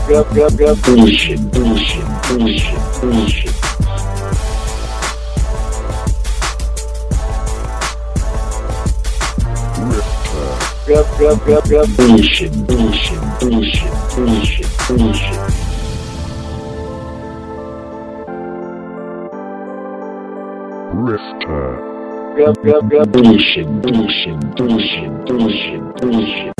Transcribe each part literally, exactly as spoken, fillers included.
Bullshit, bullshit, bullshit, bullshit. Bullshit, bullshit, bullshit, bullshit, bullshit. Rifter. Bullshit, bullshit, bullshit, bullshit, bullshit.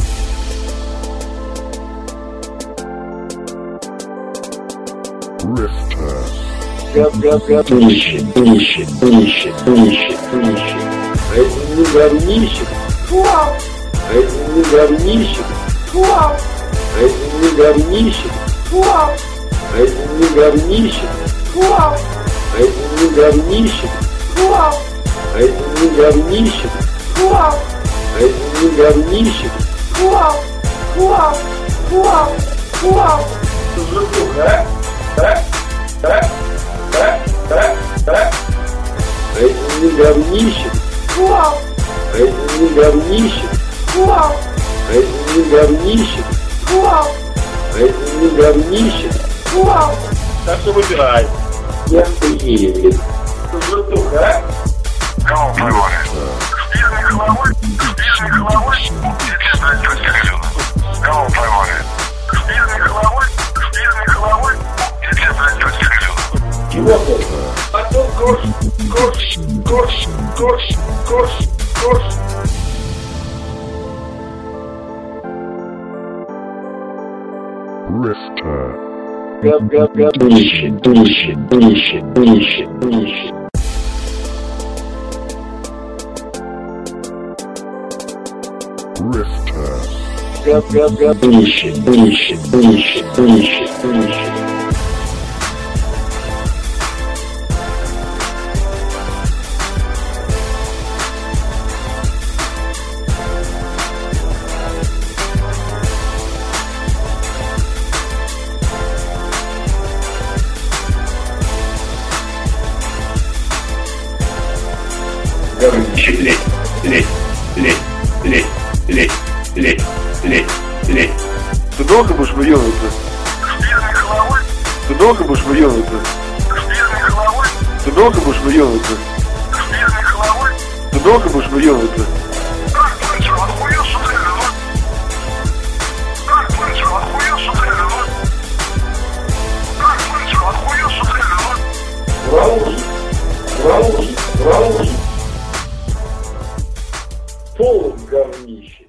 Rifter. Bullshit, bullshit, bullshit, bullshit, bullshit. А это не говнищик. А это не говнищик. А это не говнищик. А это не говнищик. А это не говнищик. А это не говнищик. А это не говнищик. Житуха, а? А? А? А? А? А? А это не говнищик. А это не говнищик. А это не говнищик. А это не говнищик. Так что выбирай. Я хуею. Житуха, а? Кого плевали? Спиртной головой? Спиртной головой? Тебе знать про телевизор. Кого поймали? Спиртной головой? Спиртной головой? Тебе знать про телевизор. Чего ты? А то кош, кош, кош, кош, кош, кош. Rifter. Bullshit, bullshit, bullshit, bullshit, bullshit. Rifter. Bullshit, bullshit, bullshit, bullshit, bullshit. Говнище, лезь, лезь, лезь, лезь, лезь, лезь, лезь, лезь. Ты долго будешь выебываться? Спиртной головой? Ты долго будешь выебываться? Спиртной головой? Ты долго будешь выебываться? Спиртной головой? Ты долго будешь выебываться? Так, Панчер, охуел, что ты виноват? Так, Панчер, охуел, что ты виноват? Так, Панчер, охуел, что ты виноват? Раужи, раужи, раужи. Полон говнище.